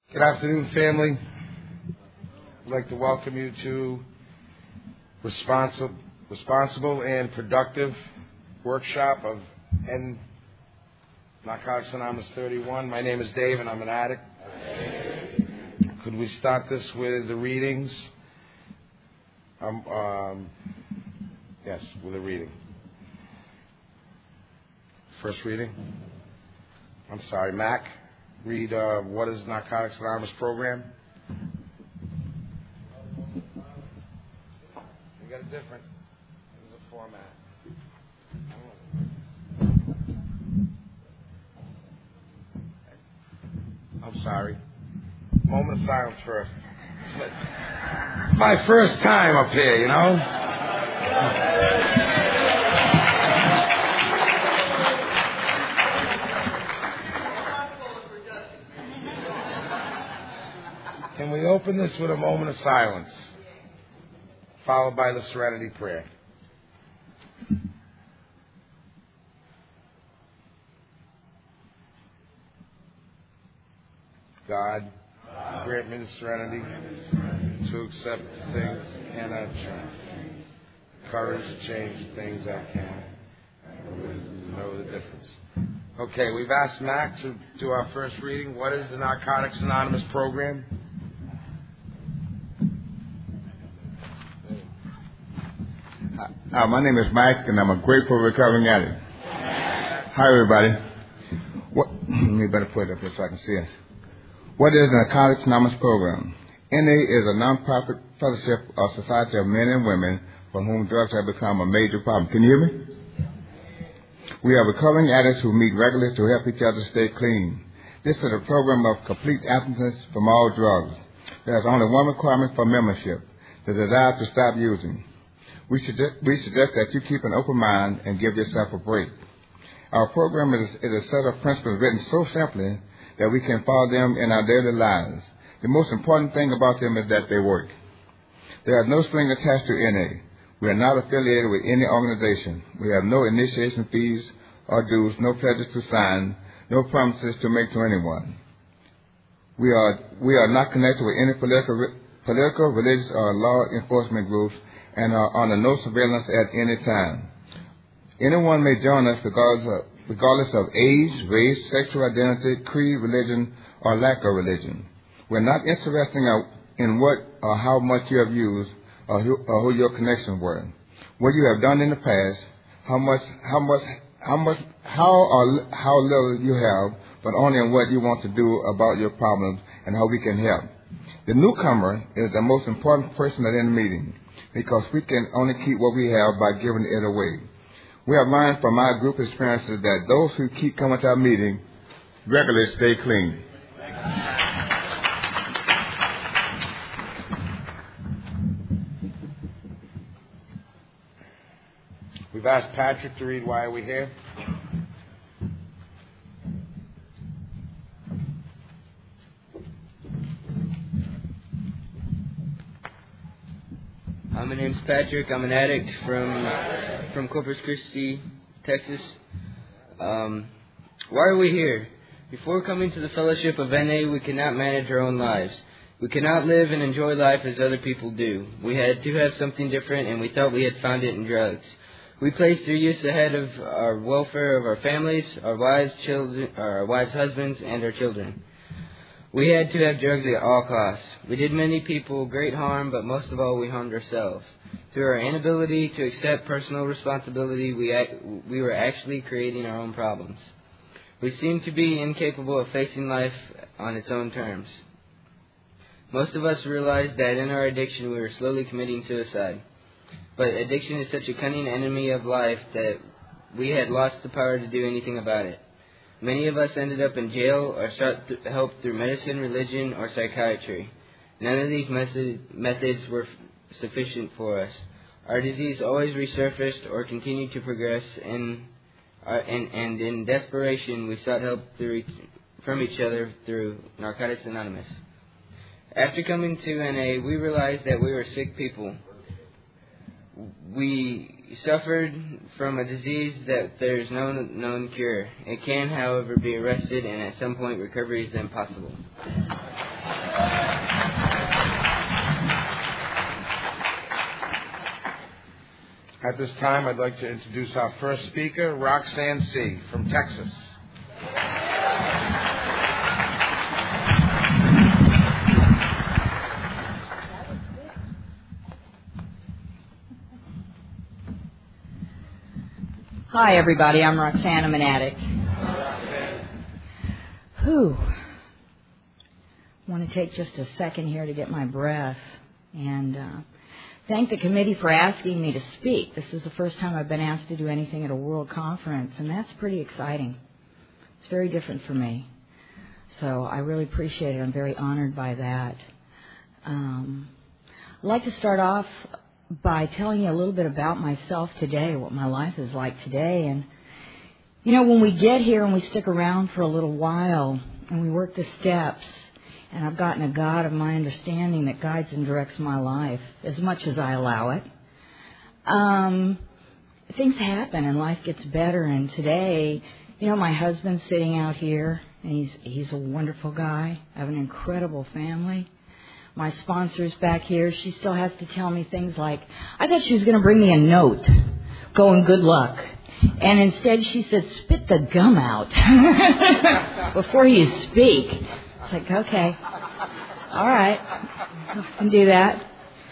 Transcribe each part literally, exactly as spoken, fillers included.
Good afternoon, family. I'd like to welcome you to responsible, responsible and productive workshop of N Narcotics Anonymous thirty-one. My name is Dave, and I'm an addict. Could we start this with the readings? Um, um, yes, with a reading. First reading. I'm sorry, Mac. Read uh, what is Narcotics Anonymous program? We got a different there's a format. I'm sorry. Moment of silence first. It's my first time up here, you know. Can we open this with a moment of silence, followed by the Serenity Prayer? God, grant me the serenity to accept the things I cannot change, courage to change the things I can, and wisdom to know the difference. Okay, we've asked Mac to do our first reading. What is the Narcotics Anonymous program? Uh, my name is Mike, and I'm a grateful recovering addict. Hi, everybody. What? Let me better put it up here so I can see it. What is the Narcotics Anonymous program? N A is a nonprofit fellowship of society of men and women for whom drugs have become a major problem. Can you hear me? We are recovering addicts who meet regularly to help each other stay clean. This is a program of complete abstinence from all drugs. There is only one requirement for membership: the desire to stop using. We suggest, we suggest that you keep an open mind and give yourself a break. Our program is, is a set of principles written so simply that we can follow them in our daily lives. The most important thing about them is that they work. There is no string attached to N A. We are not affiliated with any organization. We have no initiation fees or dues, no pledges to sign, no promises to make to anyone. We are we are not connected with any political, political, religious, or law enforcement groups, and are under no surveillance at any time. Anyone may join us regardless of, regardless of age, race, sexual identity, creed, religion, or lack of religion. We're not interested in what or how much you have used or who, or who your connections were, what you have done in the past, how much, how much, how much, how or how little you have, but only in what you want to do about your problems and how we can help. The newcomer is the most important person at any meeting, because we can only keep what we have by giving it away. We have learned from our group experiences that those who keep coming to our meeting regularly stay clean. We've asked Patrick to read Why Are We Here? Uh, my name's Patrick. I'm an addict from from Corpus Christi, Texas. Um, why are we here? Before coming to the fellowship of N A, we cannot manage our own lives. We cannot live and enjoy life as other people do. We had to have something different, and we thought we had found it in drugs. We placed their use ahead of our welfare of our families, our wives, children, our wives' husbands, and our children. We had to have drugs at all costs. We did many people great harm, but most of all, we harmed ourselves. Through our inability to accept personal responsibility, we act, we were actually creating our own problems. We seemed to be incapable of facing life on its own terms. Most of us realized that in our addiction, we were slowly committing suicide. But addiction is such a cunning enemy of life that we had lost the power to do anything about it. Many of us ended up in jail or sought th- help through medicine, religion, or psychiatry. None of these method- methods were f- sufficient for us. Our disease always resurfaced or continued to progress, and, uh, and, and in desperation, we sought help through each, from each other through Narcotics Anonymous. After coming to N A, we realized that we were sick people. We suffered from a disease that there is no known cure. It can, however, be arrested, and at some point recovery is then possible. At this time, I'd like to introduce our first speaker, Roxanne C. from Texas. Hi, everybody. I'm Roxanne. I'm an addict. Whew. I want to take just a second here to get my breath and uh, thank the committee for asking me to speak. This is the first time I've been asked to do anything at a world conference, and that's pretty exciting. It's very different for me. So I really appreciate it. I'm very honored by that. Um, I'd like to start off by telling you a little bit about myself today, what my life is like today. And, you know, when we get here and we stick around for a little while and we work the steps, and I've gotten a God of my understanding that guides and directs my life as much as I allow it, um, things happen and life gets better. And today, you know, my husband's sitting out here, and he's he's a wonderful guy. I have an incredible family. My sponsor's back here. She still has to tell me things like, I thought she was going to bring me a note going good luck. And instead she said, spit the gum out before you speak. It's like, okay, all right, I can do that.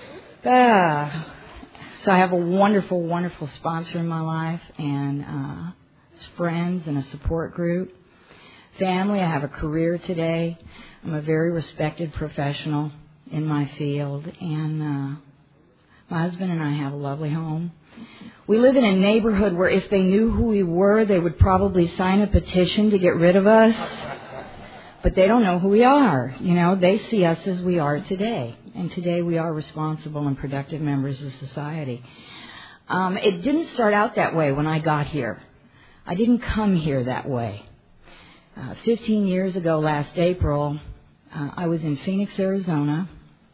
Uh, so I have a wonderful, wonderful sponsor in my life, and uh, friends and a support group. Family, I have a career today. I'm a very respected professional in my field, and uh, my husband and I have a lovely home. We live in a neighborhood where if they knew who we were, they would probably sign a petition to get rid of us. But they don't know who we are. You know, they see us as we are today. And today we are responsible and productive members of society. Um, it didn't start out that way when I got here. I didn't come here that way. Uh, Fifteen years ago, last April, uh, I was in Phoenix, Arizona.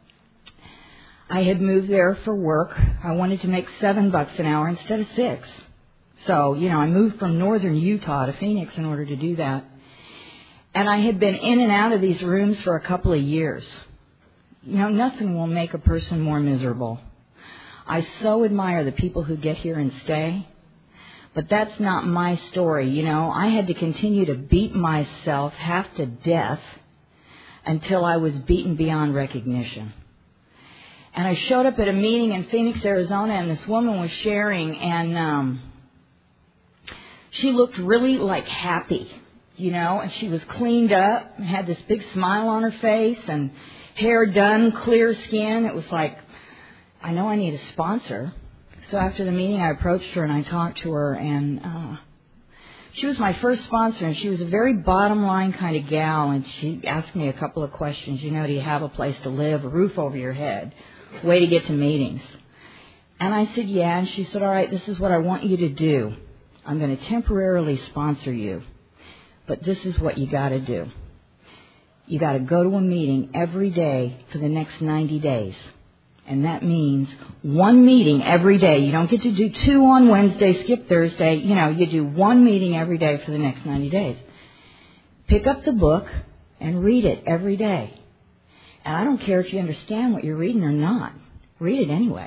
I had moved there for work. I wanted to make seven bucks an hour instead of six. So, you know, I moved from northern Utah to Phoenix in order to do that. And I had been in and out of these rooms for a couple of years. You know, nothing will make a person more miserable. I so admire the people who get here and stay. But that's not my story, you know. I had to continue to beat myself half to death until I was beaten beyond recognition. And I showed up at a meeting in Phoenix, Arizona, and this woman was sharing, and um, she looked really, like, happy, you know, and she was cleaned up and had this big smile on her face and hair done, clear skin. It was like, I know I need a sponsor. So after the meeting, I approached her and I talked to her, and uh, she was my first sponsor, and she was a very bottom line kind of gal, and she asked me a couple of questions. You know, do you have a place to live, a roof over your head, way to get to meetings? And I said, yeah, and she said, all right, this is what I want you to do. I'm going to temporarily sponsor you, but this is what you got to do. You got to go to a meeting every day for the next ninety days. And that means one meeting every day. You don't get to do two on Wednesday, skip Thursday. You know, you do one meeting every day for the next ninety days. Pick up the book and read it every day. And I don't care if you understand what you're reading or not. Read it anyway.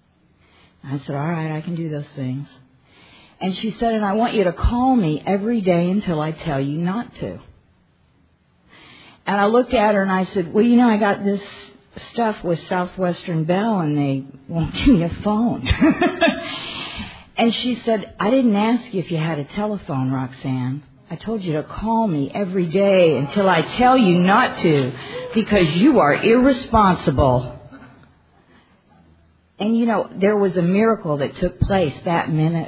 I said, all right, I can do those things. And she said, and I want you to call me every day until I tell you not to. And I looked at her and I said, well, you know, I got this stuff with Southwestern Bell and they won't give me a phone. And she said, I didn't ask you if you had a telephone, Roxanne. I told you to call me every day until I tell you not to, because you are irresponsible. And, you know, there was a miracle that took place that minute.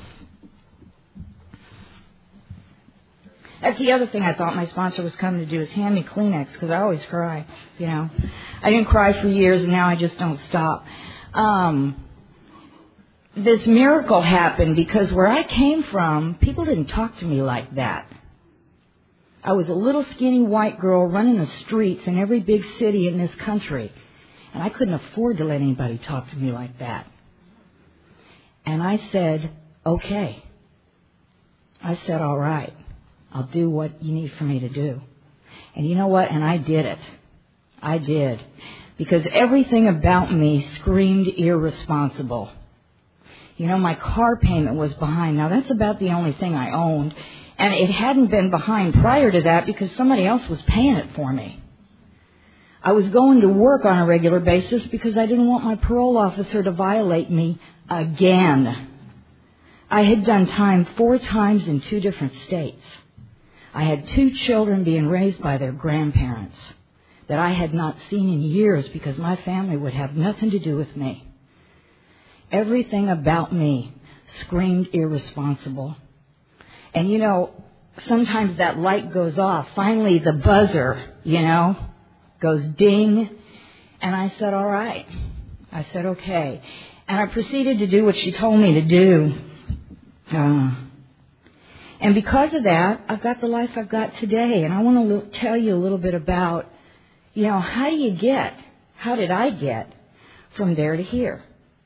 That's the other thing I thought my sponsor was coming to do, is hand me Kleenex, because I always cry, you know. I didn't cry for years, and now I just don't stop. Um, this miracle happened because where I came from, people didn't talk to me like that. I was a little skinny white girl running the streets in every big city in this country, and I couldn't afford to let anybody talk to me like that. And I said, okay. I said, all right. I'll do what you need for me to do. And you know what? And I did it. I did. Because everything about me screamed irresponsible. You know, my car payment was behind. Now, that's about the only thing I owned. And it hadn't been behind prior to that because somebody else was paying it for me. I was going to work on a regular basis because I didn't want my parole officer to violate me again. I had done time four times in two different states. I had two children being raised by their grandparents that I had not seen in years because my family would have nothing to do with me. Everything about me screamed irresponsible. And, you know, sometimes that light goes off. Finally, the buzzer, you know, goes ding. And I said, all right. I said, okay. And I proceeded to do what she told me to do. Uh, and because of that, I've got the life I've got today. And I want to lo- tell you a little bit about, you know, how do you get, how did I get from there to here?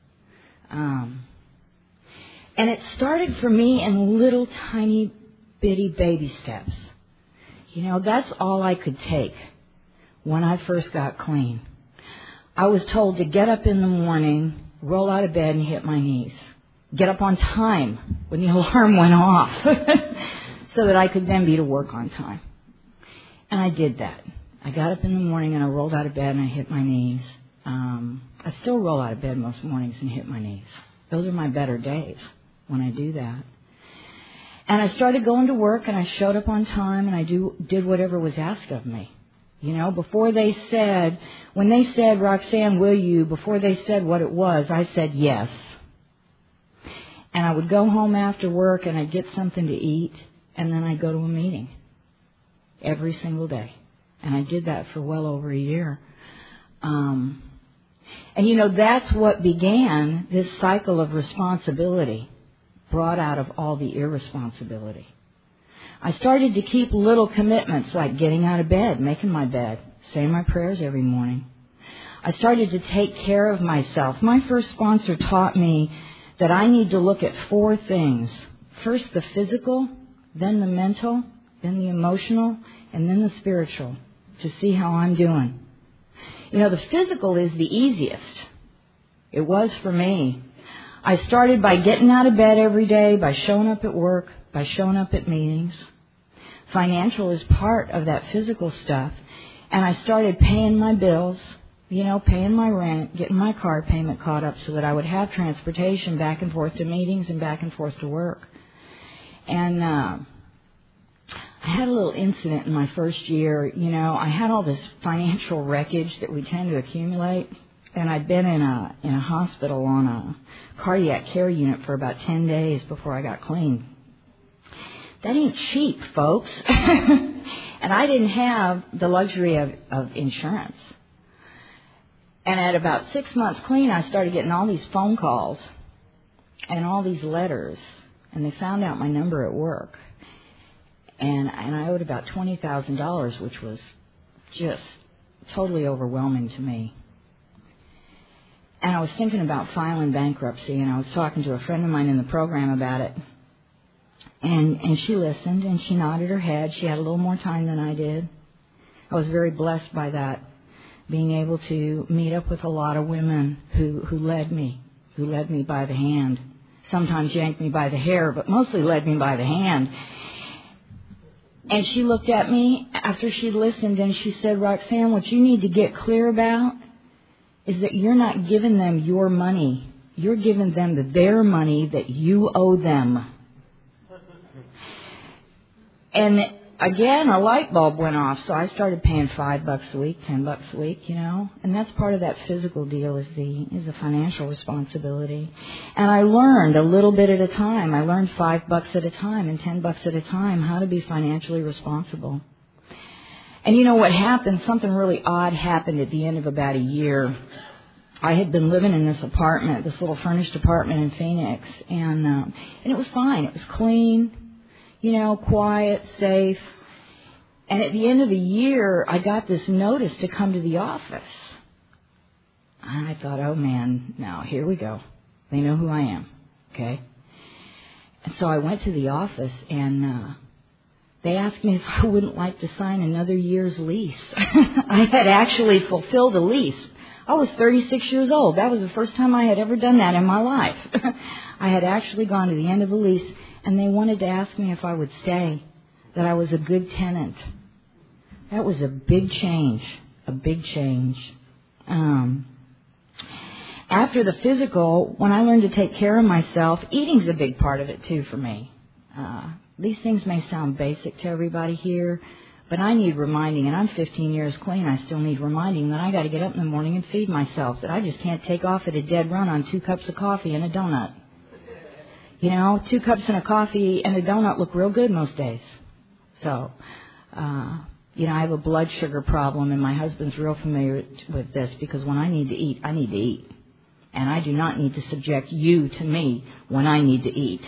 Um, and it started for me in little tiny bitty baby steps. You know, that's all I could take when I first got clean. I was told to get up in the morning, roll out of bed and hit my knees. Get up on time when the alarm went off so that I could then be to work on time. And I did that. I got up in the morning and I rolled out of bed and I hit my knees. Um, I still roll out of bed most mornings and hit my knees. Those are my better days when I do that. And I started going to work and I showed up on time and I do, did whatever was asked of me. You know, before they said, when they said, Roxanne, will you, before they said what it was, I said yes. And I would go home after work and I'd get something to eat and then I'd go to a meeting every single day. And I did that for well over a year. Um, and, you know, that's what began this cycle of responsibility brought out of all the irresponsibility. I started to keep little commitments like getting out of bed, making my bed, saying my prayers every morning. I started to take care of myself. My first sponsor taught me that I need to look at four things. First the physical, then the mental, then the emotional, and then the spiritual to see how I'm doing. You know, the physical is the easiest. It was for me. I started by getting out of bed every day, by showing up at work, by showing up at meetings. Financial is part of that physical stuff. And I started paying my bills, you know, paying my rent, getting my car payment caught up so that I would have transportation back and forth to meetings and back and forth to work. And uh, I had a little incident in my first year. You know, I had all this financial wreckage that we tend to accumulate. And I'd been in a in a hospital on a cardiac care unit for about ten days before I got clean. That ain't cheap, folks. And I didn't have the luxury of, of insurance. And at about six months clean, I started getting all these phone calls and all these letters. And they found out my number at work. And, and I owed about twenty thousand dollars, which was just totally overwhelming to me. And I was thinking about filing bankruptcy, and I was talking to a friend of mine in the program about it. And and she listened, and she nodded her head. She had a little more time than I did. I was very blessed by that, being able to meet up with a lot of women who, who led me, who led me by the hand. Sometimes yanked me by the hair, but mostly led me by the hand. And she looked at me after she'd listened, and she said, Roxanne, what you need to get clear about is that you're not giving them your money. You're giving them their money that you owe them. And again, a light bulb went off, so I started paying five bucks a week, ten bucks a week, you know. And that's part of that physical deal is the is the financial responsibility. And I learned a little bit at a time. I learned five bucks at a time and ten bucks at a time how to be financially responsible. And you know what happened? Something really odd happened at the end of about a year. I had been living in this apartment, this little furnished apartment in Phoenix, and um, and it was fine. It was clean, you know, quiet, safe. And at the end of the year, I got this notice to come to the office. And I thought, oh man, now here we go. They know who I am, okay? And so I went to the office, and uh, they asked me if I wouldn't like to sign another year's lease. I had actually fulfilled a lease. I was thirty-six years old. That was the first time I had ever done that in my life. I had actually gone to the end of the lease, and they wanted to ask me if I would stay, that I was a good tenant. That was a big change, a big change. Um, after the physical, when I learned to take care of myself, eating's a big part of it too for me. Uh, these things may sound basic to everybody here, but I need reminding, and I'm fifteen years clean. I still need reminding that I got to get up in the morning and feed myself, that I just can't take off at a dead run on two cups of coffee and a donut. You know, two cups and a coffee and a donut look real good most days. So, uh, you know, I have a blood sugar problem, and my husband's real familiar with this, because when I need to eat, I need to eat. And I do not need to subject you to me when I need to eat.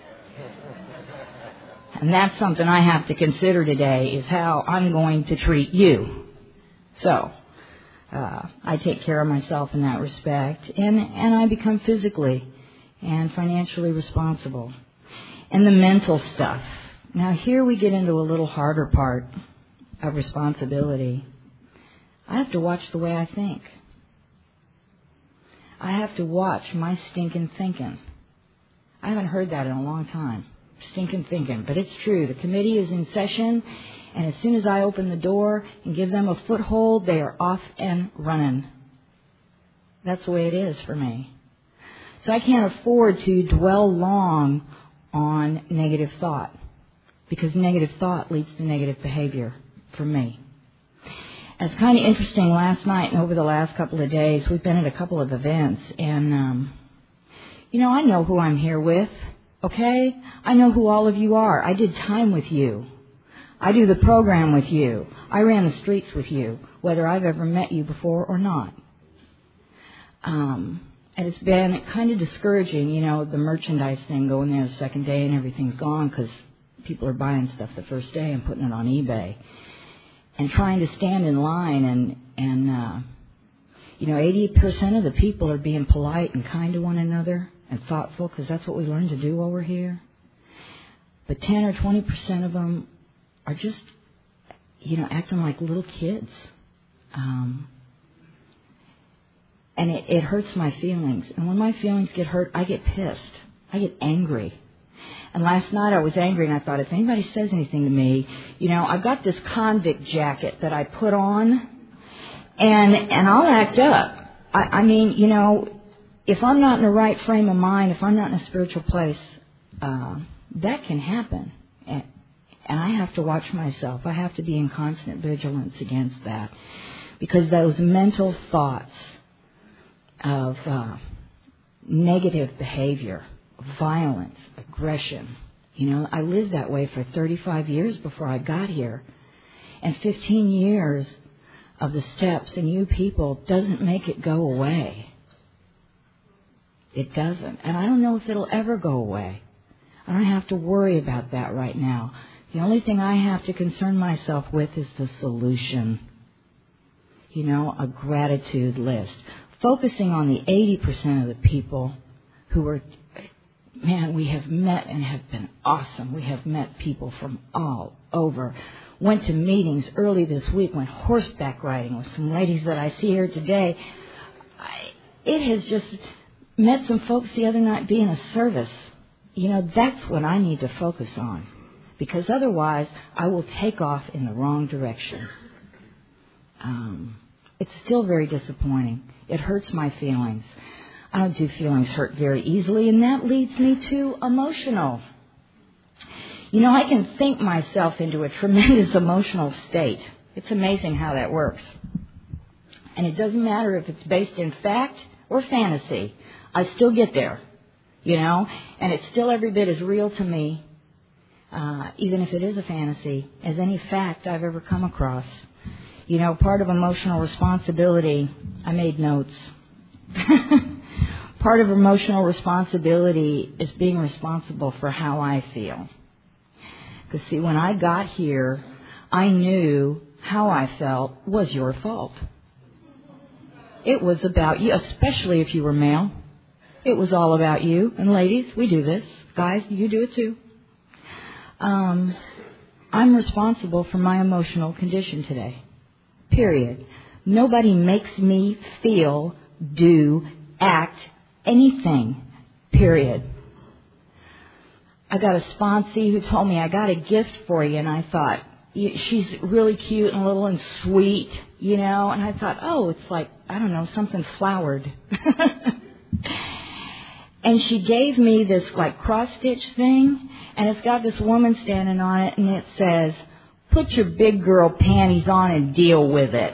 And that's something I have to consider today, is how I'm going to treat you. So, uh, I take care of myself in that respect, and, and I become physically and financially responsible. And the mental stuff. Now here we get into a little harder part of responsibility. I have to watch the way I think. I have to watch my stinking thinking. I haven't heard that in a long time. Stinking thinking. But it's true. The committee is in session, and as soon as I open the door and give them a foothold, they are off and running. That's the way it is for me. So I can't afford to dwell long on negative thought, because negative thought leads to negative behavior for me. And it's kind of interesting, last night and over the last couple of days, we've been at a couple of events, and, um, you know, I know who I'm here with. Okay? I know who all of you are. I did time with you. I do the program with you. I ran the streets with you, whether I've ever met you before or not. Um, and it's been kind of discouraging, you know, the merchandise thing, going there the second day and everything's gone because people are buying stuff the first day and putting it on eBay. And trying to stand in line and, and uh, you know, eighty percent of the people are being polite and kind to one another and thoughtful, because that's what we learn to do while we're here. But ten or twenty percent of them are just, you know, acting like little kids. Um, and it, it hurts my feelings. And when my feelings get hurt, I get pissed. I get angry. And last night I was angry, and I thought, if anybody says anything to me, you know, I've got this convict jacket that I put on, and and I'll act up. I, I mean, you know, if I'm not in the right frame of mind, if I'm not in a spiritual place, uh, that can happen. And, and I have to watch myself. I have to be in constant vigilance against that. Because those mental thoughts of uh, negative behavior, violence, aggression, you know, I lived that way for thirty-five years before I got here. And fifteen years of the steps and you people doesn't make it go away. It doesn't. And I don't know if it'll ever go away. I don't have to worry about that right now. The only thing I have to concern myself with is the solution. You know, a gratitude list. Focusing on the eighty percent of the people who are, man, we have met and have been awesome. We have met people from all over. Went to meetings early this week, went horseback riding with some ladies that I see here today. I, it has just... met some folks the other night being a service. You know, that's what I need to focus on. Because otherwise, I will take off in the wrong direction. Um, it's still very disappointing. It hurts my feelings. I don't do feelings hurt very easily, and that leads me to emotional. You know, I can think myself into a tremendous emotional state. It's amazing how that works. And it doesn't matter if it's based in fact or fantasy. I still get there, you know, and it's still every bit as real to me, uh, even if it is a fantasy, as any fact I've ever come across. You know, part of emotional responsibility, I made notes. Part of emotional responsibility is being responsible for how I feel. Because, see, when I got here, I knew how I felt was your fault. It was about you, especially if you were male. It was all about you. And ladies, we do this. Guys, you do it too. Um, I'm responsible for my emotional condition today. Period. Nobody makes me feel, do, act, anything, period. I got a sponsee who told me, I got a gift for you, and I thought, she's really cute and little and sweet, you know, and I thought, oh, it's like, I don't know, something flowered. And she gave me this like cross-stitch thing, and it's got this woman standing on it, and it says, put your big girl panties on and deal with it.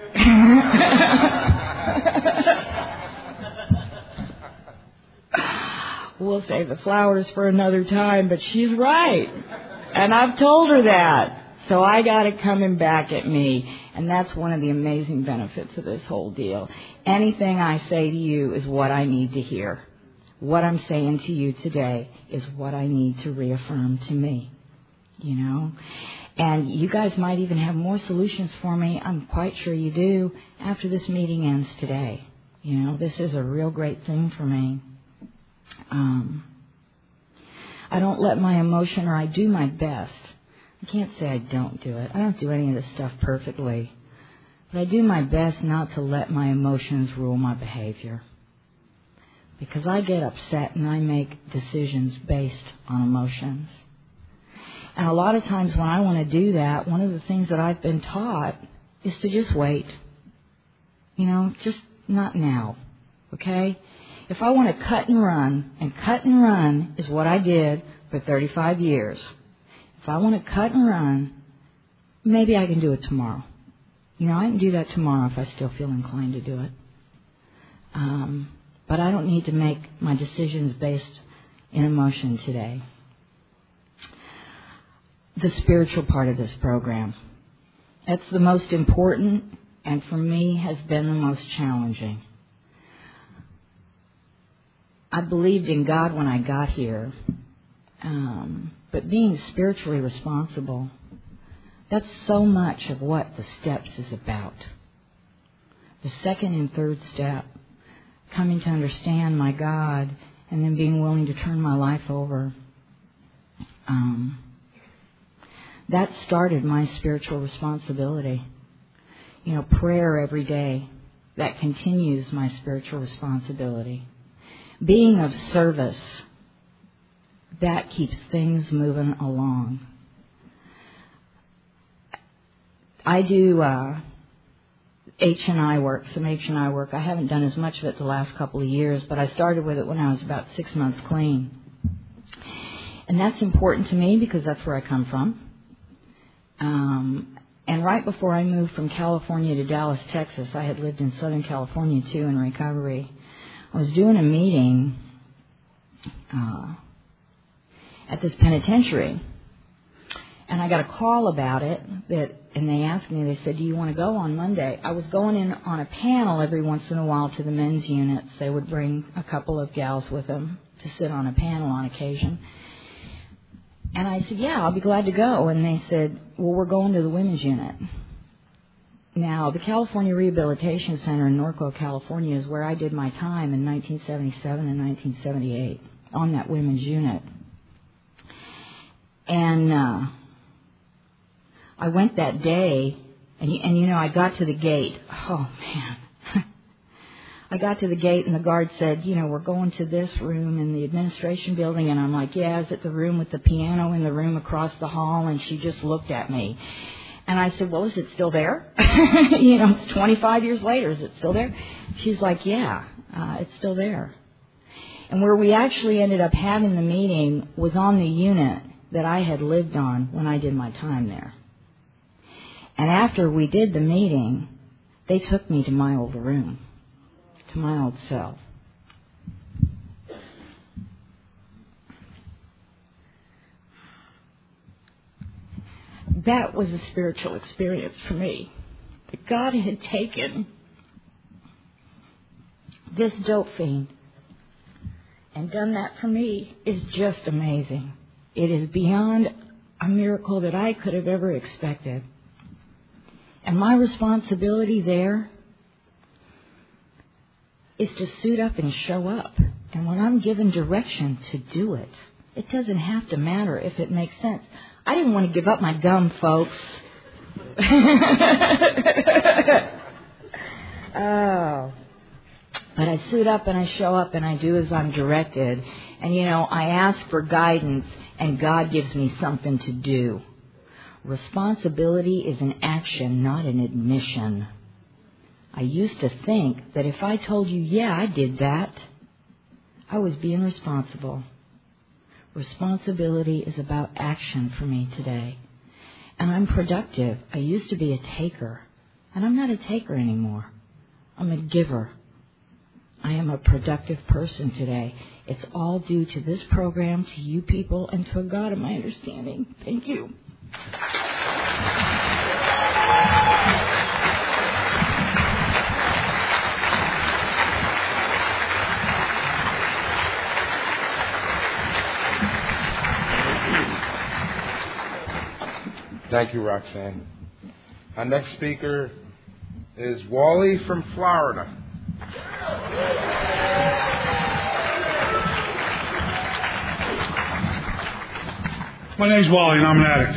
We'll save the flowers for another time, but she's right. And I've told her that. So I got it coming back at me. And that's one of the amazing benefits of this whole deal. Anything I say to you is what I need to hear. What I'm saying to you today is what I need to reaffirm to me. You know? And you guys might even have more solutions for me. I'm quite sure you do after this meeting ends today. You know, this is a real great thing for me. Um, I don't let my emotion, or I do my best. I can't say I don't do it. I don't do any of this stuff perfectly. But I do my best not to let my emotions rule my behavior. Because I get upset and I make decisions based on emotions. And a lot of times when I want to do that, one of the things that I've been taught is to just wait. You know, just not now. Okay? If I want to cut and run, and cut and run is what I did for thirty-five years. If I want to cut and run, maybe I can do it tomorrow. You know, I can do that tomorrow if I still feel inclined to do it. Um, but I don't need to make my decisions based in emotion today. The spiritual part of this program. That's the most important, and for me has been the most challenging. I believed in God when I got here, um, but being spiritually responsible, that's so much of what the steps is about. The second and third step, coming to understand my God and then being willing to turn my life over. Um, that started my spiritual responsibility. You know, prayer every day, that continues my spiritual responsibility. Being of service, that keeps things moving along. I do uh, H and I work, some H and I work. I haven't done as much of it the last couple of years, but I started with it when I was about six months clean. And that's important to me because that's where I come from. Um, and right before I moved from California to Dallas, Texas, I had lived in Southern California too in recovery. I was doing a meeting uh, at this penitentiary, and I got a call about it. That, and they asked me. They said, "Do you want to go on Monday?" I was going in on a panel every once in a while to the men's units. They would bring a couple of gals with them to sit on a panel on occasion. And I said, "Yeah, I'll be glad to go." And they said, "Well, we're going to the women's unit." Now, the California Rehabilitation Center in Norco, California, is where I did my time in nineteen seventy-seven and nineteen seventy-eight on that women's unit. And uh, I went that day, and, and you know, I got to the gate. Oh, man. I got to the gate, and the guard said, you know, we're going to this room in the administration building. And I'm like, yeah, is it the room with the piano in the room across the hall? And she just looked at me. And I said, well, is it still there? You know, it's twenty-five years later. Is it still there? She's like, yeah, uh, it's still there. And where we actually ended up having the meeting was on the unit that I had lived on when I did my time there. And after we did the meeting, they took me to my old room, to my old cell. That was a spiritual experience for me. That God had taken this dope fiend and done that for me is just amazing. It is beyond a miracle that I could have ever expected. And my responsibility there is to suit up and show up. And when I'm given direction to do it, it doesn't have to matter if it makes sense. I didn't want to give up my gum, folks. Oh. But I suit up and I show up and I do as I'm directed. And, you know, I ask for guidance and God gives me something to do. Responsibility is an action, not an admission. I used to think that if I told you, yeah, I did that, I was being responsible. Responsibility is about action for me today. And I'm productive. I used to be a taker. And I'm not a taker anymore. I'm a giver. I am a productive person today. It's all due to this program, to you people, and to a God of my understanding. Thank you. Thank you, Roxanne. Our next speaker is Wally from Florida. My name's Wally, and I'm an addict.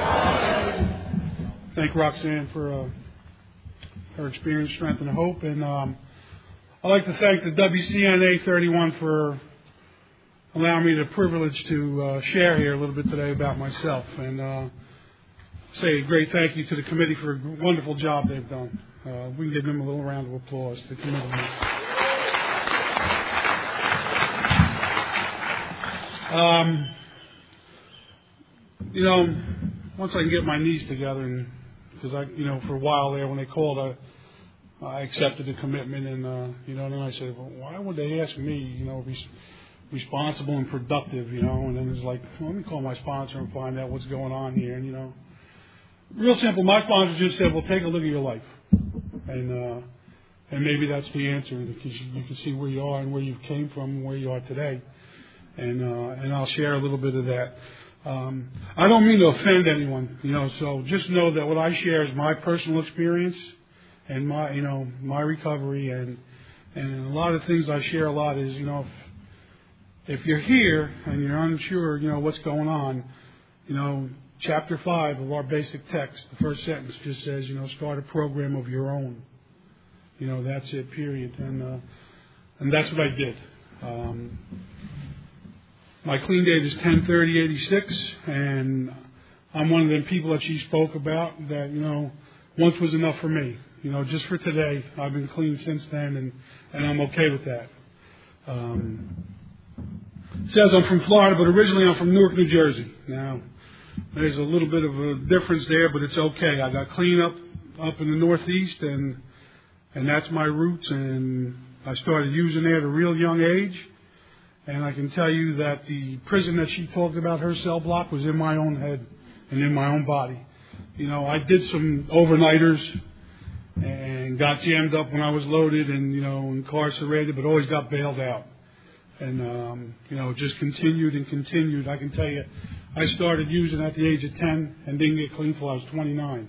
Thank Roxanne for uh, her experience, strength, and hope. And um, I'd like to thank the W C N A thirty-one for allowing me the privilege to uh, share here a little bit today about myself. And uh, say a great thank you to the committee for a wonderful job they've done. Uh, we can give them a little round of applause. The committee. Um, you know, once I can get my knees together, and because I, you know, for a while there when they called, I, I accepted the commitment, and uh, you know, and then I said, well, why would they ask me, you know, res- responsible and productive, you know? And then it's like, well, let me call my sponsor and find out what's going on here, and you know, real simple. My sponsor just said, well, take a look at your life, and uh, and maybe that's the answer, because you, you can see where you are and where you came from and where you are today. And uh, and I'll share a little bit of that. Um, I don't mean to offend anyone, you know. So just know that what I share is my personal experience and my, you know, my recovery, and and a lot of things I share a lot is, you know, if, if you're here and you're unsure, you know, what's going on, you know, chapter five of our basic text, the first sentence just says, you know, start a program of your own. You know, that's it. Period. And uh, and that's what I did. Um, My clean date is ten thirty eighty-six, and I'm one of them people that she spoke about that, you know, once was enough for me. You know, just for today. I've been clean since then, and, and I'm okay with that. Um, it says I'm from Florida, but originally I'm from Newark, New Jersey. Now, there's a little bit of a difference there, but it's okay. I got clean up up in the Northeast, and and that's my roots, and I started using it at a real young age. And I can tell you that the prison that she talked about, her cell block, was in my own head and in my own body. You know, I did some overnighters and got jammed up when I was loaded and, you know, incarcerated, but always got bailed out. And, um, you know, just continued and continued. I can tell you, I started using at the age of ten and didn't get clean until I was twenty-nine.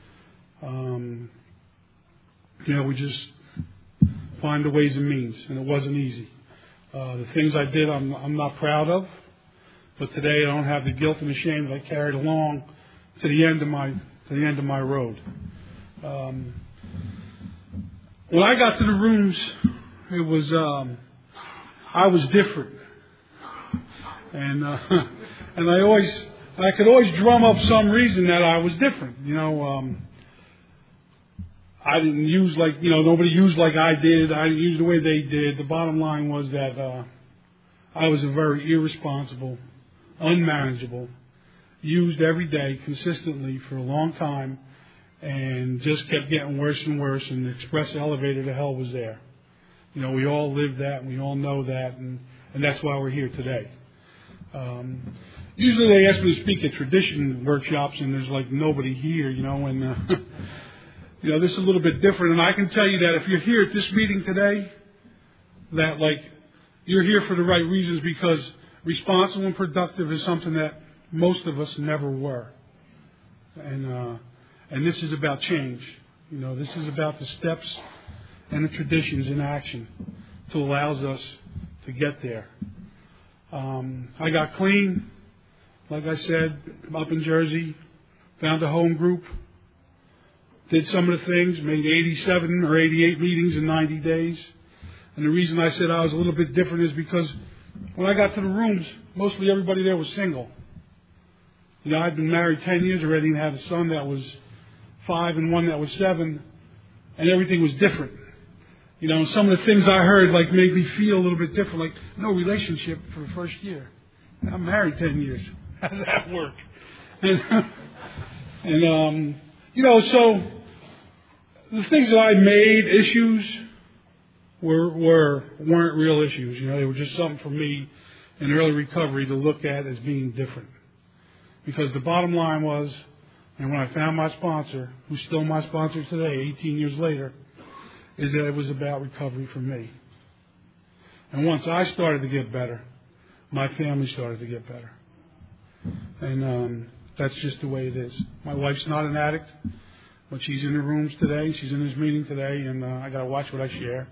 Um, you know, we just find the ways and means, and it wasn't easy. Uh, the things I did, I'm, I'm not proud of, but today I don't have the guilt and the shame that I carried along to the end of my to the end of my road. Um, when I got to the rooms, it was um, I was different, and uh, and I always I could always drum up some reason that I was different. You know, um, I didn't use like, you know, nobody used like I did. I didn't use the way they did. The bottom line was that uh, I was a very irresponsible, unmanageable, used every day consistently for a long time, and just kept getting worse and worse, and the express elevator to hell was there. You know, we all lived that, and we all know that, and, and that's why we're here today. Um, usually they ask me to speak at tradition workshops, and there's like nobody here, you know, and... Uh, You know, this is a little bit different, and I can tell you that if you're here at this meeting today, that, like, you're here for the right reasons, because responsible and productive is something that most of us never were. And uh, and this is about change. You know, this is about the steps and the traditions in action that allows us to get there. Um, I got clean, like I said, up in Jersey, found a home group. did some of the things, made eighty-seven or eighty-eight meetings in ninety days. And the reason I said I was a little bit different is because when I got to the rooms, mostly everybody there was single. You know, I'd been married ten years already and had a son that was five and one that was seven, and everything was different. You know, some of the things I heard like made me feel a little bit different, like no relationship for the first year. I'm married ten years. How does that work? And, and um, you know, so the things that I made issues were were weren't real issues. You know, they were just something for me in early recovery to look at as being different. Because the bottom line was, and when I found my sponsor, who's still my sponsor today, eighteen years later, is that it was about recovery for me. And once I started to get better, my family started to get better. And um, that's just the way it is. My wife's not an addict, but she's in the rooms today. She's in this meeting today, and uh, I got to watch what I share.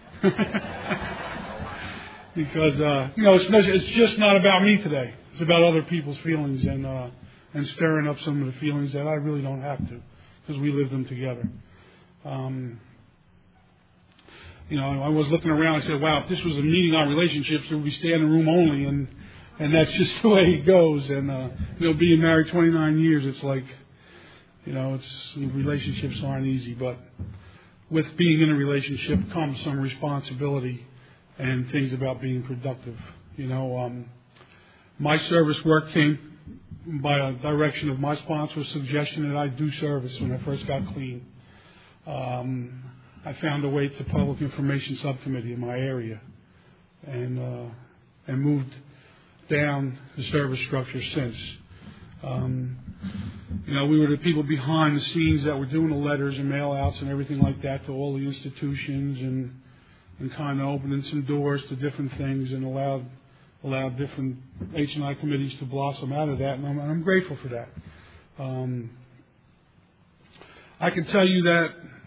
Because, uh, you know, it's, it's just not about me today. It's about other people's feelings and uh, and stirring up some of the feelings that I really don't have to, because we live them together. Um, you know, I was looking around and I said, wow, if this was a meeting on relationships, it would be standing room only, and and that's just the way it goes. And, uh, you know, being married twenty-nine years, it's like, you know, it's relationships aren't easy, but with being in a relationship comes some responsibility and things about being productive. You know, um, my service work came by a direction of my sponsor's suggestion that I do service when I first got clean. Um, I found a way to public information subcommittee in my area, and uh, and moved down the service structure since. Um, you know, we were the people behind the scenes that were doing the letters and mail outs and everything like that to all the institutions, and and kind of opening some doors to different things and allowed allowed different H and I committees to blossom out of that, and I'm, I'm grateful for that. Um, I can tell you that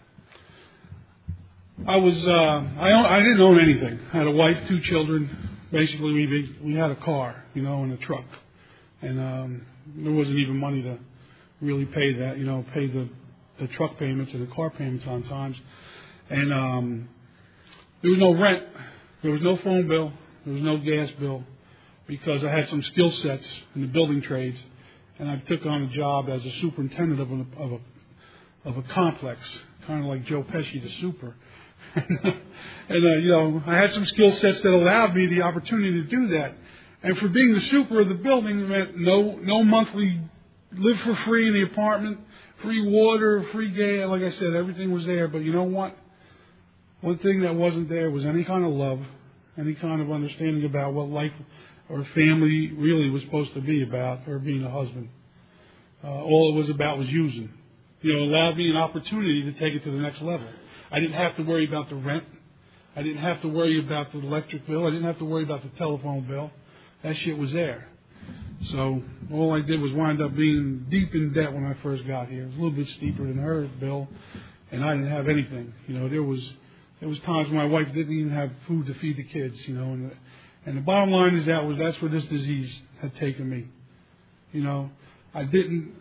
I was uh, I own, I didn't own anything. I had a wife, two children. Basically, we we had a car, you know, and a truck, and um, there wasn't even money to really pay that, you know, pay the the truck payments and the car payments on times, and um, there was no rent, there was no phone bill, there was no gas bill, because I had some skill sets in the building trades, and I took on a job as a superintendent of a of a of a complex, kind of like Joe Pesci, the super. and uh, you know, I had some skill sets that allowed me the opportunity to do that. And for being the super of the building, it meant no no monthly, live for free in the apartment, free water, free gas. Like I said, everything was there. But you know what? One thing that wasn't there was any kind of love, any kind of understanding about what life or family really was supposed to be about, or being a husband. Uh, all it was about was using. You know, it allowed me an opportunity to take it to the next level. I didn't have to worry about the rent. I didn't have to worry about the electric bill. I didn't have to worry about the telephone bill. That shit was there. So all I did was wind up being deep in debt when I first got here. It was a little bit steeper than her bill, and I didn't have anything. You know, there was there was times when my wife didn't even have food to feed the kids. You know, and the, and the bottom line is that was that's where this disease had taken me. You know, I didn't.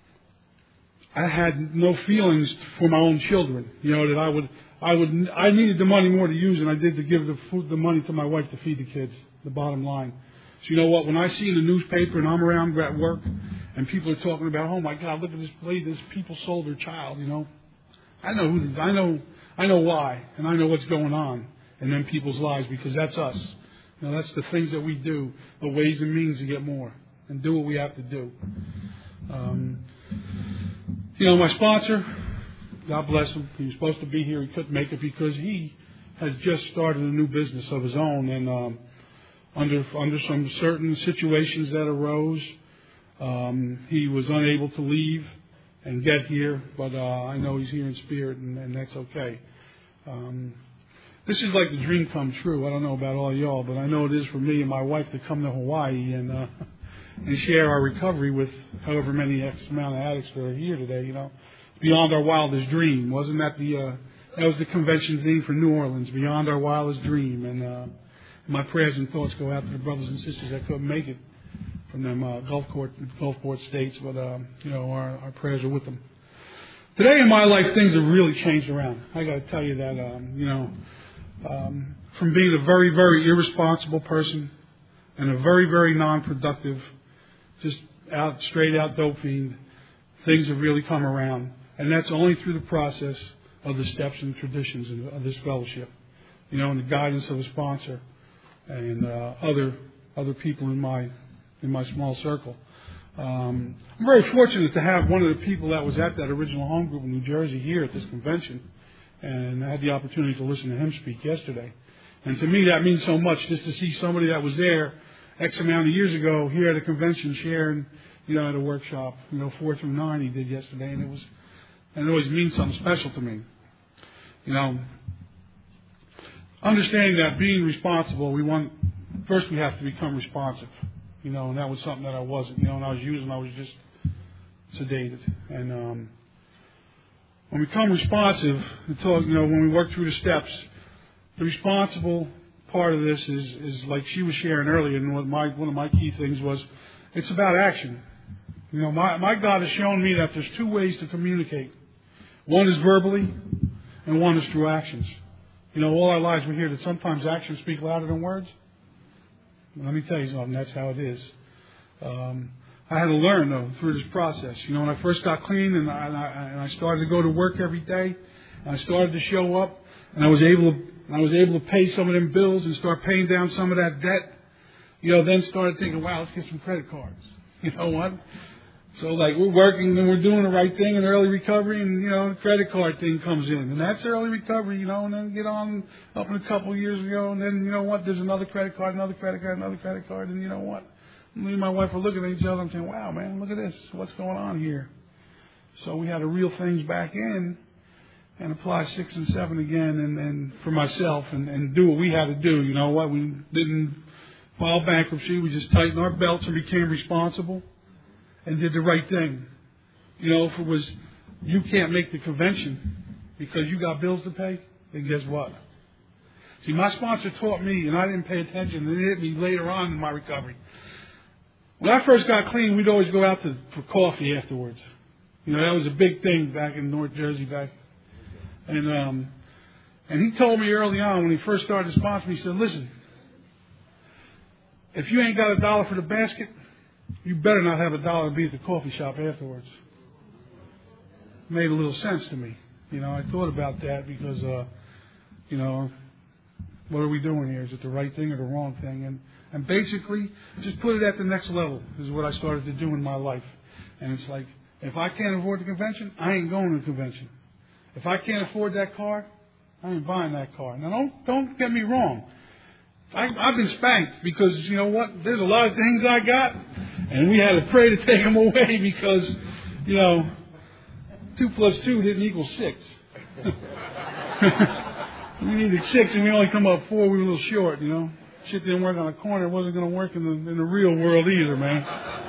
I had no feelings for my own children. You know, that I would, I would, I needed the money more to use than I did to give the food, the money to my wife to feed the kids. The bottom line. So you know what? When I see in the newspaper and I'm around at work, and people are talking about, oh my God, look at this lady, this people sold their child. You know, I know who. This, I know, I know why, and I know what's going on in them people's lives, because that's us. You know, that's the things that we do, the ways and means to get more and do what we have to do. Um, You know, my sponsor, God bless him, he was supposed to be here. He couldn't make it because he had just started a new business of his own. And um, under under some certain situations that arose, um, he was unable to leave and get here. But uh, I know he's here in spirit, and, and that's okay. Um, this is like the dream come true. I don't know about all y'all, but I know it is for me and my wife to come to Hawaii and... Uh, and share our recovery with however many X amount of addicts that are here today, you know. Beyond our wildest dream. Wasn't that the, uh, that was the convention theme for New Orleans, beyond our wildest dream. And uh, my prayers and thoughts go out to the brothers and sisters that couldn't make it from them uh, Gulf Court, Gulfport states, but, uh, you know, our, our prayers are with them. today in my life, things have really changed around. I got to tell you that, um, you know, um, from being a very, very irresponsible person and a very, very non-productive, just out, straight out dope fiend, things have really come around. And that's only through the process of the steps and traditions of this fellowship, you know, and the guidance of a sponsor and uh, other other people in my in my small circle. Um, I'm very fortunate to have one of the people that was at that original home group in New Jersey here at this convention, and I had the opportunity to listen to him speak yesterday. And to me, that means so much, just to see somebody that was there X amount of years ago here at a convention sharing, you know, at a workshop, you know, four through nine he did yesterday, and it was, and it always means something special to me. You know, understanding that being responsible, we want, first we have to become responsive, you know, and that was something that I wasn't, you know, and I was using, I was just sedated. And um, when we become responsive, until, you know, when we work through the steps, the responsible part of this is, is like she was sharing earlier, and what my, one of my key things was, it's about action. You know, my, my God has shown me that there's two ways to communicate. One is verbally, and one is through actions. You know, all our lives we hear that sometimes actions speak louder than words. Let me tell you something, that's how it is. Um, I had to learn, though, through this process. You know, when I first got clean and I, and I, and I started to go to work every day, and I started to show up, and I was able to, I was able to pay some of them bills and start paying down some of that debt, you know, then started thinking, wow, let's get some credit cards. You know what? So, like, we're working and we're doing the right thing in early recovery, and, you know, the credit card thing comes in. And that's early recovery, you know, and then get on up in a couple of years ago, and then, you know what, there's another credit card, another credit card, another credit card, and you know what? Me and my wife are looking at each other and saying, wow, man, look at this. What's going on here? So we had to reel things back in and apply six and seven again, and, and for myself, and, and do what we had to do. You know what? We didn't file bankruptcy. We just tightened our belts and became responsible and did the right thing. You know, if it was, you can't make the convention because you got bills to pay, then guess what? See, my sponsor taught me, and I didn't pay attention, and it hit me later on in my recovery. When I first got clean, we'd always go out to, for coffee afterwards. You know, that was a big thing back in North Jersey back. And um, and he told me early on when he first started to sponsor me, he said, listen, if you ain't got a dollar for the basket, you better not have a dollar to be at the coffee shop afterwards. Made a little sense to me. You know, I thought about that because, uh, you know, what are we doing here? Is it the right thing or the wrong thing? And, and basically, just put it at the next level is what I started to do in my life. And it's like, if I can't afford the convention, I ain't going to the convention. If I can't afford that car, I ain't buying that car. Now, don't don't get me wrong. I, I've been spanked because, you know what, there's a lot of things I got, and we had to pray to take them away because, you know, two plus two didn't equal six. We needed six, and we only come up four. We were a little short, you know. Shit didn't work on the corner. It wasn't going to work in the in the real world either, man.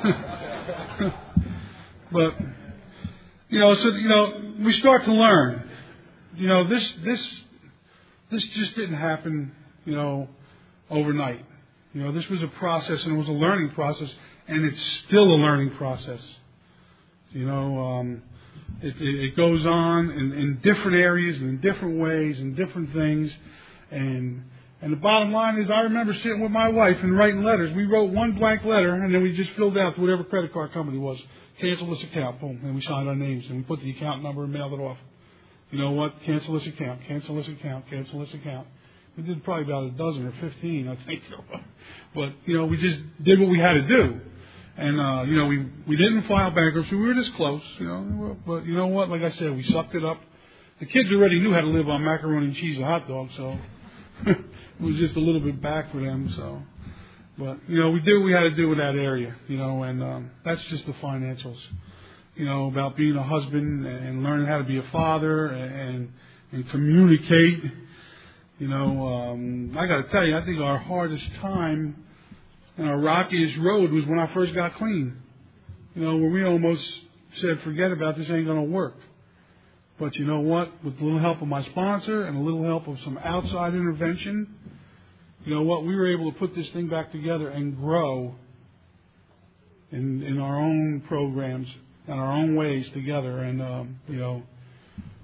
But, you know, so, you know, we start to learn. You know, this this this just didn't happen, you know, overnight. You know, this was a process, and it was a learning process, and it's still a learning process. You know, um, it, it, it goes on in, in different areas and in different ways and different things. And and the bottom line is I remember sitting with my wife and writing letters. We wrote one blank letter, and then we just filled out to whatever credit card company was. Cancel this account, boom, and we signed our names, and we put the account number and mailed it off. You know what? Cancel this account, cancel this account, cancel this account. We did probably about a dozen or fifteen, I think. But, you know, we just did what we had to do. And, uh, you know, we, we didn't file bankruptcy. We were this close, you know. But you know what? Like I said, we sucked it up. The kids already knew how to live on macaroni and cheese and hot dogs, so it was just a little bit back for them, so. But, you know, we did what we had to do in that area, you know, and um, that's just the financials, you know, about being a husband and learning how to be a father and and communicate. You know, um, I got to tell you, I think our hardest time and our rockiest road was when I first got clean, you know, where we almost said, forget about this, ain't going to work. But you know what? With a little help of my sponsor and a little help of some outside intervention, you know what? We were able to put this thing back together and grow in in our own programs and our own ways together. And, um, you know,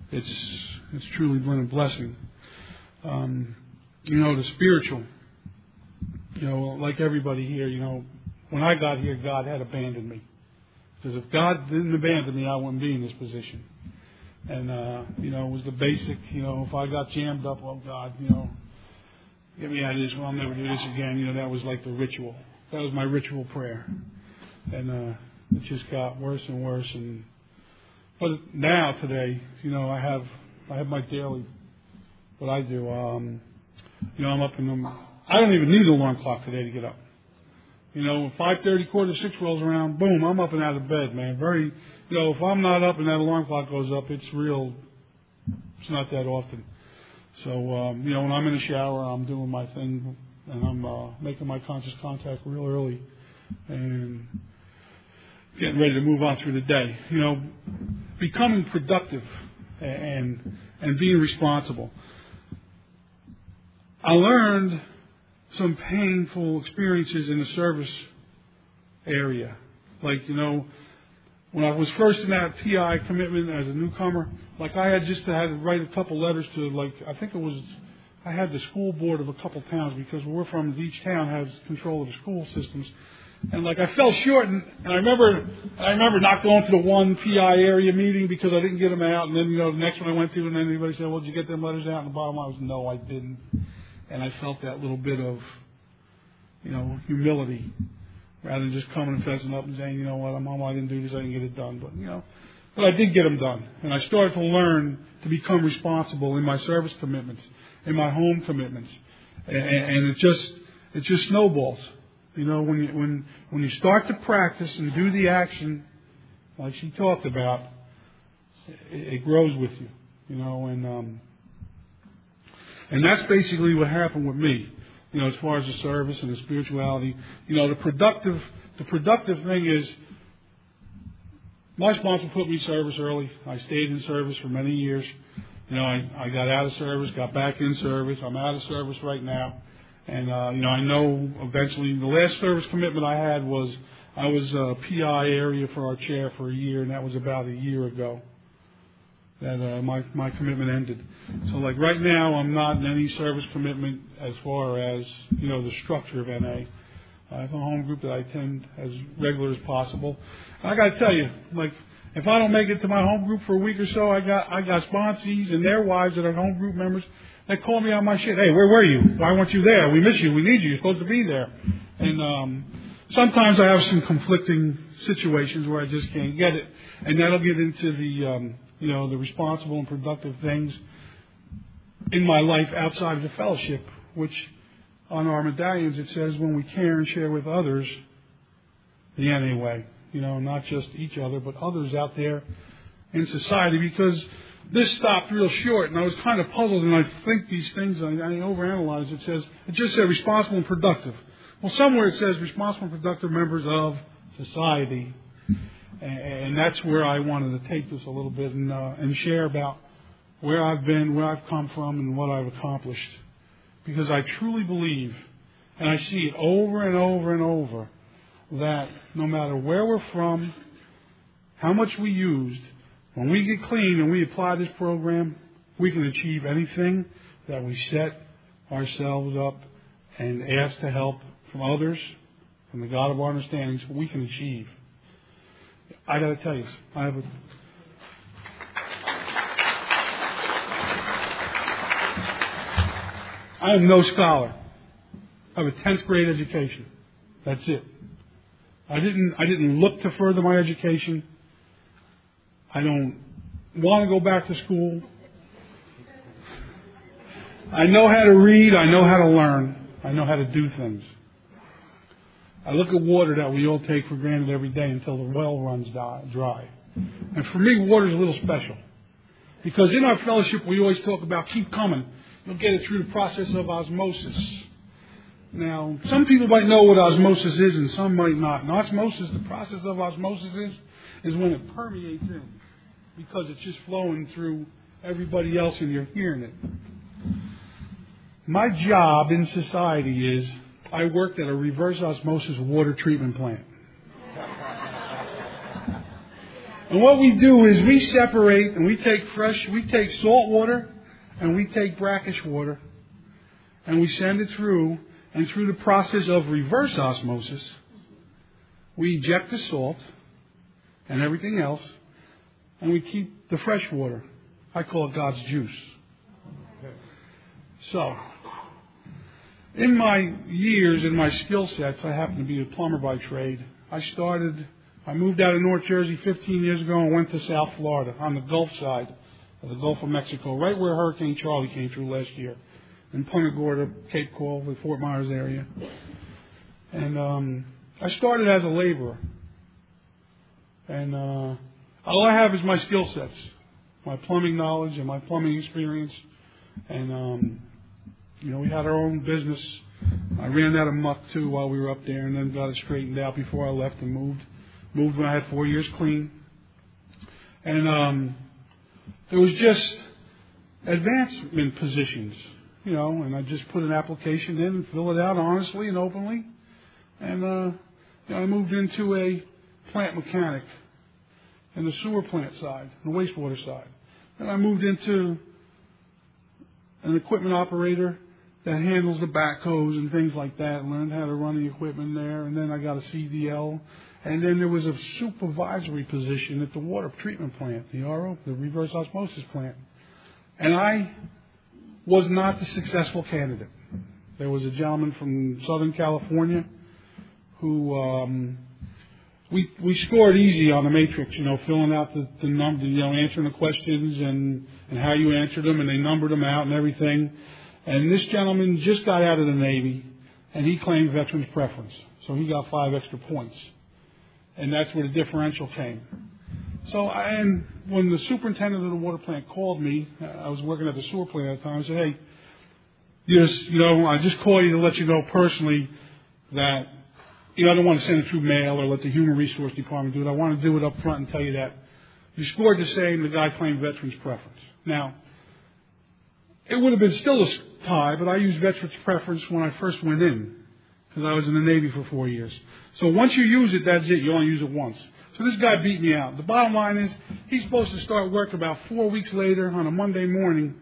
it's it's truly been a blessing. Um, you know, the spiritual. You know, like everybody here, you know, when I got here, God had abandoned me. Because if God didn't abandon me, I wouldn't be in this position. And, uh, you know, it was the basic, you know, if I got jammed up, oh, God, you know, get me out of this, well, I'll never do this again. You know, that was like the ritual. That was my ritual prayer. And uh, it just got worse and worse. And But now, today, you know, I have I have my daily, what I do. Um, you know, I'm up in the, I don't even need an alarm clock today to get up. You know, when five thirty, quarter to six rolls around, boom, I'm up and out of bed, man. Very, you know, if I'm not up and that alarm clock goes up, it's real, it's not that often. So, um, you know, when I'm in the shower, I'm doing my thing, and I'm uh, making my conscious contact real early and getting ready to move on through the day. You know, becoming productive and and being responsible. I learned some painful experiences in the service area. Like, you know, when I was first in that P I commitment as a newcomer, like I had just had to write a couple letters to, like, I think it was, I had the school board of a couple towns, because where we're from, each town has control of the school systems. And like I fell short, and, and I remember, I remember not going to the one P I area meeting because I didn't get them out. And then, you know, the next one I went to, and then everybody said, "Well, did you get them letters out?" And the bottom line was, "No, I didn't." And I felt that little bit of, you know, humility, rather than just coming and fessing up and saying, "You know what, I'm home, I didn't do this, I didn't get it done." But, you know, but I did get them done. And I started to learn to become responsible in my service commitments, in my home commitments. And, and it just, it just snowballs. You know, when you, when, when you start to practice and do the action, like she talked about, it, it grows with you, you know, and, um, and that's basically what happened with me, you know, as far as the service and the spirituality. You know, the productive, the productive thing is, my sponsor put me in service early. I stayed in service for many years. You know, I, I got out of service, got back in service. I'm out of service right now. And, uh, you know, I know eventually the last service commitment I had was, I was a P I area for our chair for a year, and that was about a year ago that uh, my, my commitment ended. So, like, right now I'm not in any service commitment as far as, you know, the structure of N A. I have a home group that I attend as regular as possible. And I got to tell you, like, if I don't make it to my home group for a week or so, I got I got sponsees and their wives that are home group members. They call me on my shit. "Hey, where were you? Why weren't you there? We miss you. We need you. You're supposed to be there." And um, sometimes I have some conflicting situations where I just can't get it, and that'll get into the um, you know the responsible and productive things in my life outside of the fellowship, which on our medallions it says when we care and share with others, the N A way. You know, not just each other, but others out there in society, because this stopped real short, and I was kind of puzzled, and I think these things, I, I overanalyze. It says, it just said responsible and productive. Well, somewhere it says responsible and productive members of society, and, and that's where I wanted to take this a little bit and, uh, and share about where I've been, where I've come from, and what I've accomplished. Because I truly believe, and I see it over and over and over, that no matter where we're from, how much we used, when we get clean and we apply this program, we can achieve anything that we set ourselves up and ask to help from others, from the God of our understandings, we can achieve. I got to tell you, I have a I am no scholar. I have a tenth grade education. That's it. I didn't I didn't look to further my education. I don't want to go back to school. I know how to read. I know how to learn. I know how to do things. I look at water that we all take for granted every day until the well runs dry. And for me, water is a little special. Because in our fellowship, we always talk about keep coming. You'll get it through the process of osmosis. Now, some people might know what osmosis is and some might not. And osmosis, the process of osmosis is, is when it permeates in. Because it's just flowing through everybody else and you're hearing it. My job in society is I worked at a reverse osmosis water treatment plant. And what we do is we separate and we take fresh, we take salt water and we take brackish water and we send it through, and through the process of reverse osmosis, we eject the salt and everything else, and we keep the fresh water. I call it God's juice. So, in my years, in my skill sets, I happen to be a plumber by trade. I started, I moved out of North Jersey fifteen years ago and went to South Florida on the Gulf side of the Gulf of Mexico, right where Hurricane Charlie came through last year, in Punta Gorda, Cape Coral, the Fort Myers area. And um, I started as a laborer. And uh, all I have is my skill sets, my plumbing knowledge and my plumbing experience. And, um, you know, we had our own business. I ran that amok, too, while we were up there, and then got it straightened out before I left and moved. Moved when I had four years clean. And um, it was just advancement positions, you know, and I just put an application in and fill it out honestly and openly. And uh, you know, I moved into a plant mechanic in the sewer plant side, the wastewater side. And I moved into an equipment operator that handles the backhoes and things like that, learned how to run the equipment there, and then I got a C D L. And then there was a supervisory position at the water treatment plant, the R O, the reverse osmosis plant. And I was not the successful candidate. There was a gentleman from Southern California who um, we we scored easy on the matrix, you know, filling out the, the number, you know, answering the questions and, and how you answered them, and they numbered them out and everything. And this gentleman just got out of the Navy, and he claimed veterans preference, so he got five extra points. And that's where the differential came. So, I, and when the superintendent of the water plant called me, I was working at the sewer plant at the time, I said, hey, you, just, you know, I just call you to let you know personally that, you know, I don't want to send it through mail or let the human resource department do it. I want to do it up front and tell you that you scored the same, the guy claimed veterans preference. Now, it would have been still a tie, but I used veterans preference when I first went in, because I was in the Navy for four years. So once you use it, that's it. You only use it once. So this guy beat me out. The bottom line is, he's supposed to start work about four weeks later on a Monday morning.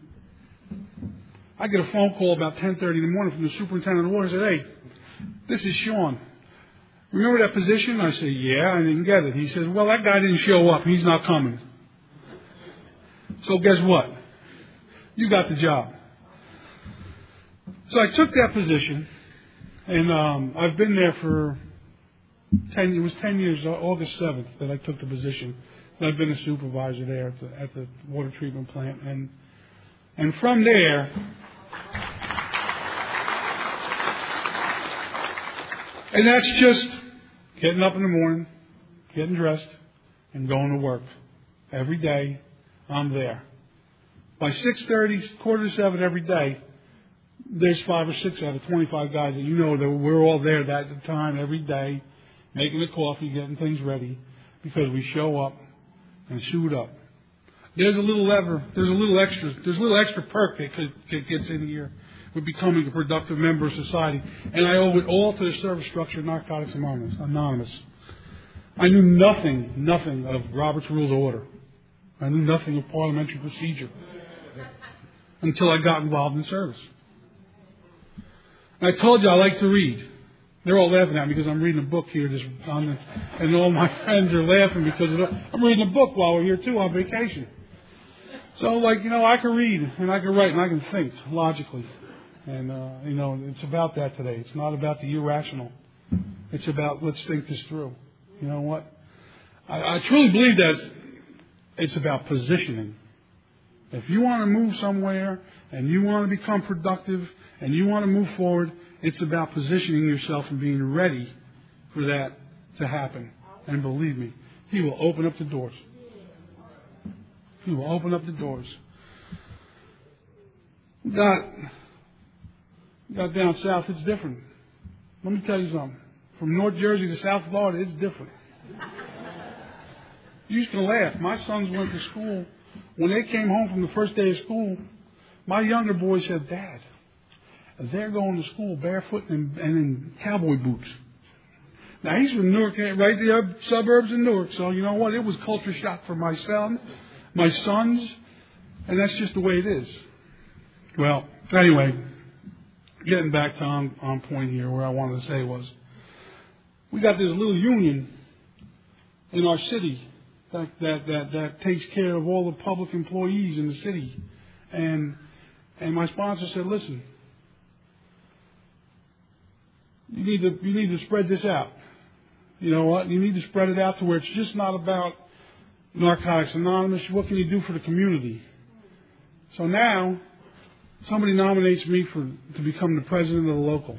I get a phone call about ten thirty in the morning from the superintendent of the water. I said, hey, this is Sean. Remember that position? I said, yeah, I didn't get it. He says, well, that guy didn't show up. He's not coming. So guess what? You got the job. So I took that position, and um, I've been there for ten. It was ten years, August seventh, that I took the position. And I've been a supervisor there at the, at the water treatment plant, and and from there, and that's just getting up in the morning, getting dressed, and going to work every day. I'm there. By six thirty, quarter to seven every day, there's five or six out of twenty-five guys that you know that we're all there that time every day, making the coffee, getting things ready, because we show up and suit up. There's a little lever, there's a little extra, there's a little extra perk that could, that gets in here with becoming a productive member of society, and I owe it all to the service structure of Narcotics Anonymous. I knew nothing, nothing of Robert's Rules of Order. I knew nothing of parliamentary procedure until I got involved in service. I told you I like to read. They're all laughing at me because I'm reading a book here, just on the, and all my friends are laughing because of it. I'm reading a book while we're here too on vacation. So, like, you know, I can read and I can write and I can think logically, and uh, you know, it's about that today. It's not about the irrational. It's about let's think this through. You know what? I, I truly believe that it's about positioning. If you want to move somewhere and you want to become productive and you want to move forward, it's about positioning yourself and being ready for that to happen. And believe me, He will open up the doors. He will open up the doors. Got, got down south, it's different. Let me tell you something. From North Jersey to South Florida, it's different. You used to laugh. My sons went to school. When they came home from the first day of school, my younger boy said, Dad, they're going to school barefoot and, and in cowboy boots. Now, he's from Newark, right the suburbs of Newark. So, you know what? It was culture shock for my son, my sons, and that's just the way it is. Well, anyway, getting back to on, on point here, where I wanted to say was, we got this little union in our city that, that, that, that takes care of all the public employees in the city. And, and my sponsor said, listen, you need to, you need to spread this out. You know what? You need to spread it out to where it's just not about Narcotics Anonymous. What can you do for the community? So now, somebody nominates me for to become the president of the local.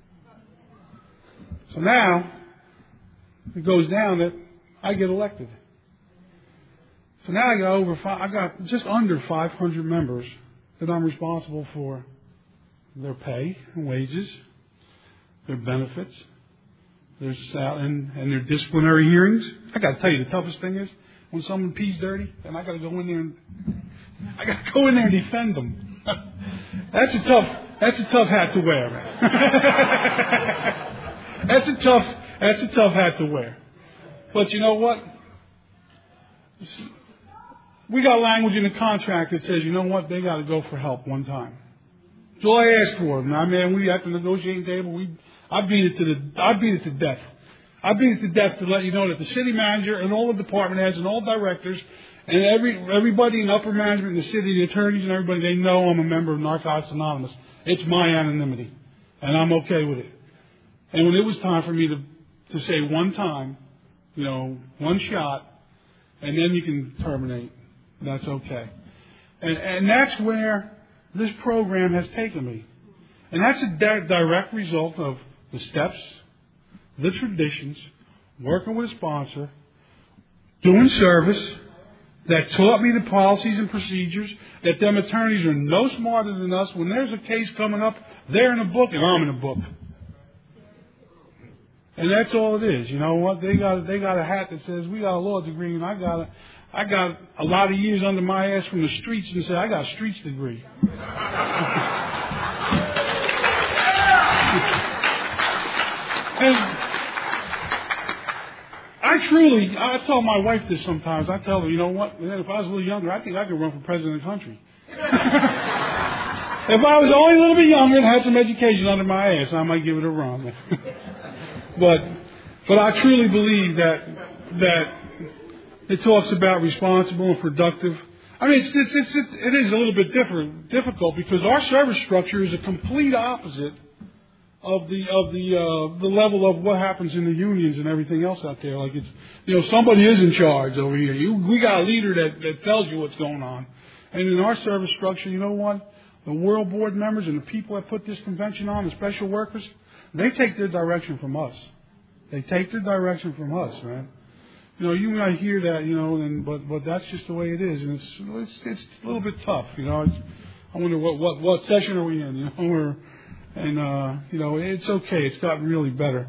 So now, it goes down that I get elected. So now I got over five, I got just under five hundred members that I'm responsible for their pay and wages, their benefits, their sal- and, and their disciplinary hearings. I got to tell you, the toughest thing is when someone pees dirty, and I got to go in there and I got to go in there and defend them. That's a tough. That's a tough hat to wear, man. that's a tough. That's a tough hat to wear. But you know what? We got language in the contract that says, you know what? They got to go for help one time. That's all I asked for. I mean, we at the negotiating table, we I beat it to the. I beat it to death. I beat it to death to let you know that the city manager and all the department heads and all directors and every everybody in upper management in the city, the attorneys and everybody, they know I'm a member of Narcotics Anonymous. It's my anonymity, and I'm okay with it. And when it was time for me to to say one time, you know, one shot, and then you can terminate, that's okay. And and that's where this program has taken me, and that's a di- direct result of the steps, the traditions, working with a sponsor, doing service, that taught me the policies and procedures, that them attorneys are no smarter than us. When there's a case coming up, they're in a book and I'm in a book. And that's all it is. You know what? They got they got a hat that says we got a law degree, and I got a, I got a lot of years under my ass from the streets and say I got a streets degree. And I truly, I tell my wife this sometimes. I tell her, you know what, man, if I was a little younger, I think I could run for president of the country. If I was only a little bit younger and had some education under my ass, I might give it a run. but, but I truly believe that that it talks about responsible and productive. I mean, it's, it's, it's, it is a little bit different, difficult because our service structure is a complete opposite of the of the uh, the level of what happens in the unions and everything else out there. Like it's, you know, somebody is in charge over here. You, we got a leader that, that tells you what's going on. And in our service structure, you know what? The World Board members and the people that put this convention on, the special workers, they take their direction from us. They take their direction from us, man. You know, you might hear that, you know, and but but that's just the way it is, and it's it's, it's a little bit tough, you know. It's, I wonder what what what session are we in? You know, we're And, uh, you know, it's okay. It's gotten really better.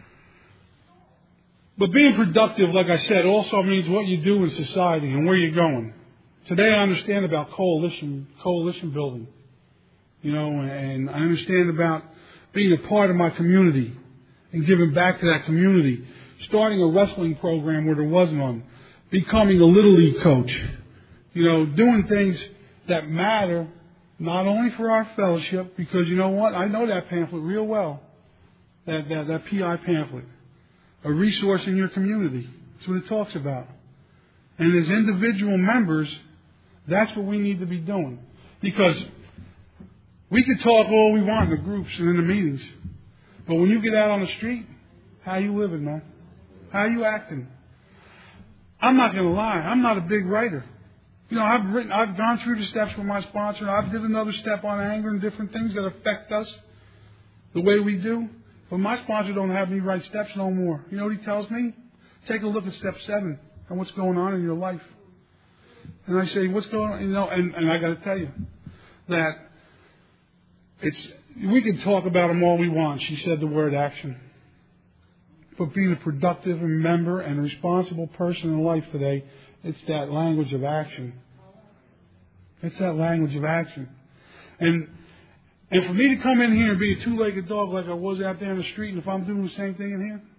But being productive, like I said, also means what you do in society and where you're going. Today I understand about coalition, coalition building. You know, and I understand about being a part of my community and giving back to that community. Starting a wrestling program where there was none. Becoming a Little League coach. You know, doing things that matter. Not only for our fellowship, because you know what? I know that pamphlet real well. That, that, that P I pamphlet. A resource in your community. That's what it talks about. And as individual members, that's what we need to be doing. Because we can talk all we want in the groups and in the meetings. But when you get out on the street, how you living, man? How you acting? I'm not going to lie. I'm not a big writer. You know, I've written, I've gone through the steps with my sponsor. I did another step on anger and different things that affect us the way we do. But my sponsor don't have me write steps no more. You know what he tells me? Take a look at step seven and what's going on in your life. And I say, what's going on? You know, and, and I got to tell you that it's, we can talk about them all we want. She said the word action. But being a productive member and a responsible person in life today, it's that language of action. It's that language of action. And and for me to come in here and be a two-legged dog like I was out there in the street, and if I'm doing the same thing in here,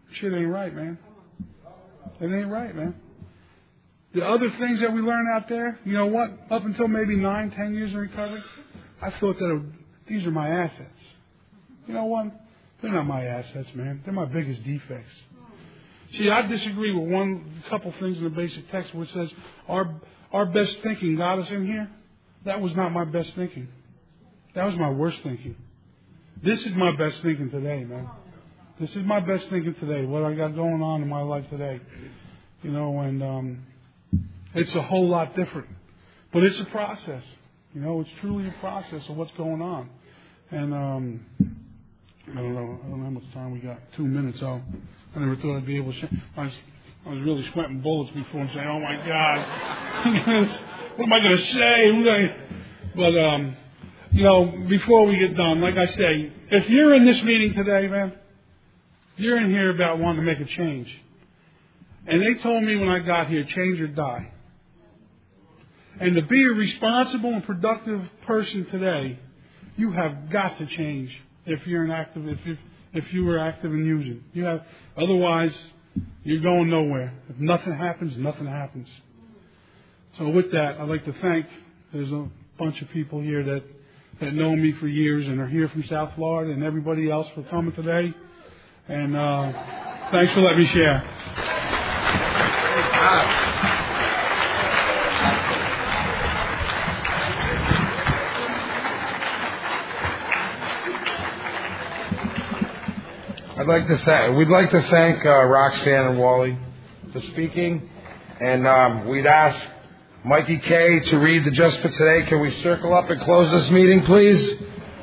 shit ain't right, man. It ain't right, man. The other things that we learn out there, you know what? Up until maybe nine, ten years in recovery, I thought that it, these are my assets. You know what? They're not my assets, man. They're my biggest defects. See, I disagree with one couple things in the basic text where it says our our best thinking got us in here. That was not my best thinking. That was my worst thinking. This is my best thinking today, man. This is my best thinking today, what I got going on in my life today. You know, and um, it's a whole lot different. But it's a process. You know, it's truly a process of what's going on. And um, I don't know. I don't know how much time we got. Two minutes. Oh, I never thought I'd be able to. Sh- I was, I was really sweating bullets before and saying, "Oh my God, what am I going to say?" Who I? But um, you know, before we get done, like I say, if you're in this meeting today, man, you're in here about wanting to make a change. And they told me when I got here, change or die. And to be a responsible and productive person today, you have got to change. If you're an active, if you if you were active in using, you have. Otherwise, you're going nowhere. If nothing happens, nothing happens. So with that, I'd like to thank. There's a bunch of people here that that know me for years and are here from South Florida, and everybody else for coming today. And uh, thanks for letting me share. I'd like to thank, we'd like to thank uh, Roxanne and Wally for speaking, and um, we'd ask Mikey K to read the Just for Today. Can we circle up and close this meeting, please?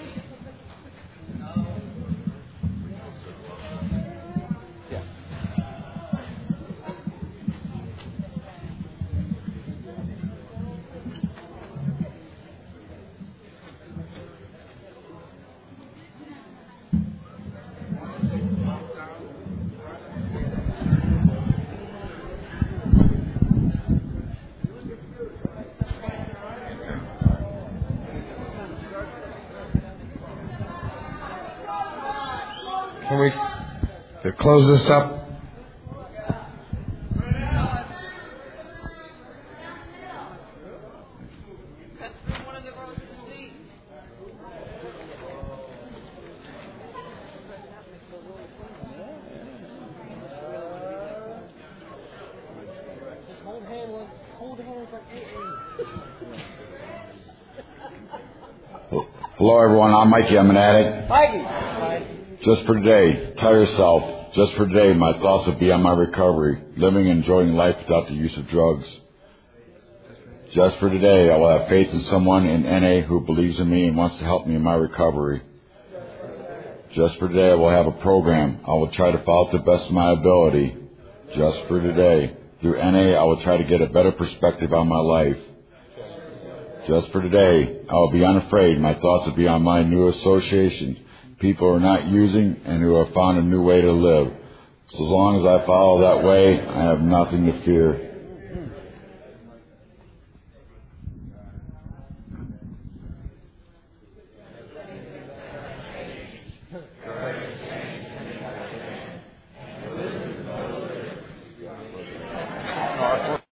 Can we to close this up? Hello, everyone. I'm Mikey. I'm an addict. Mikey. Just for today, tell yourself, just for today, my thoughts will be on my recovery, living and enjoying life without the use of drugs. Just for today, I will have faith in someone in N A who believes in me and wants to help me in my recovery. Just for today, I will have a program. I will try to follow to the best of my ability. Just for today, through N A, I will try to get a better perspective on my life. Just for today, I will be unafraid. My thoughts will be on my new association. People who are not using and who have found a new way to live. So as long as I follow that way, I have nothing to fear.